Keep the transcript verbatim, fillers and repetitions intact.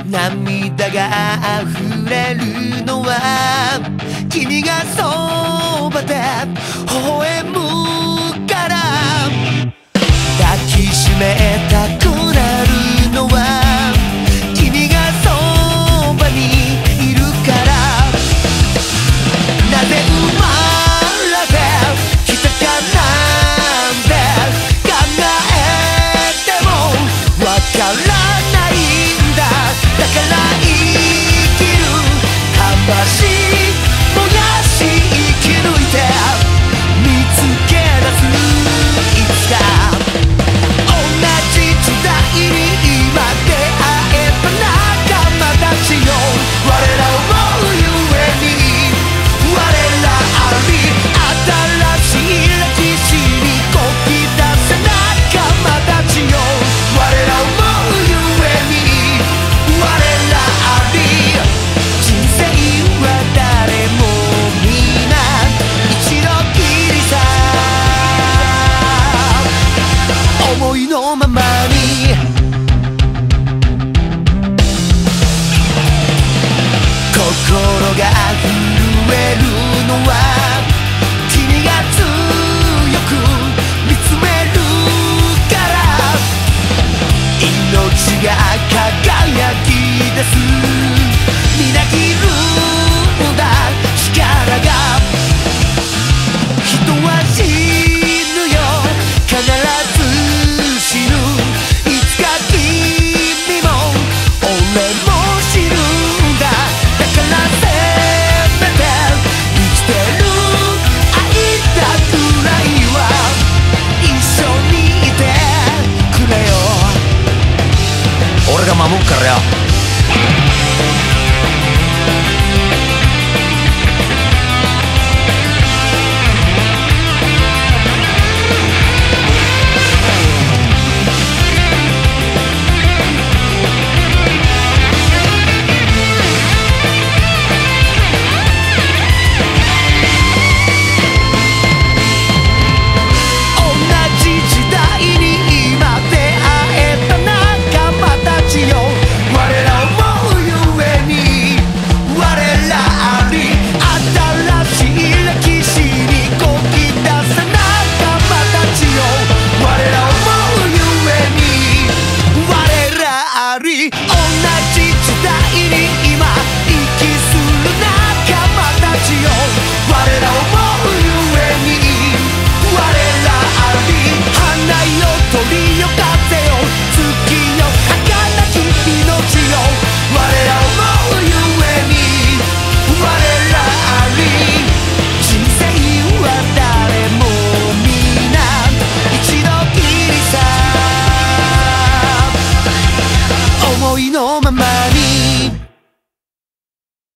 涙が溢れるのは君がそばで微笑むから抱きしめたくなるのは君がそばにいるからなぜ生まれてきたかなんて考えてもわからないんだだから生きる魂燃やし生き抜いて見つけ出すいつか同じ時代に今出会えた仲間たちよ我ら思うゆえに我らあり新しい歴史にこぎ出せ仲間たちよ我ら思うゆえに我らあり人生は誰も皆一度きりさ思いのままに心が震えるのは君が強く見つめるから命が輝き出すみなぎるんだ力が人は死ぬよ必ず死ぬいつか君も俺も死ぬんだだからせめて生きてる間くらいは一緒にいてくれよ俺が守っからよ同じ時代に今息する仲間たちよ我ら思うゆえに我らあり花よ鳥よ風よ月よ儚き命よ我ら思うゆえに我らあり人生は誰も皆一度きりさ思いのままに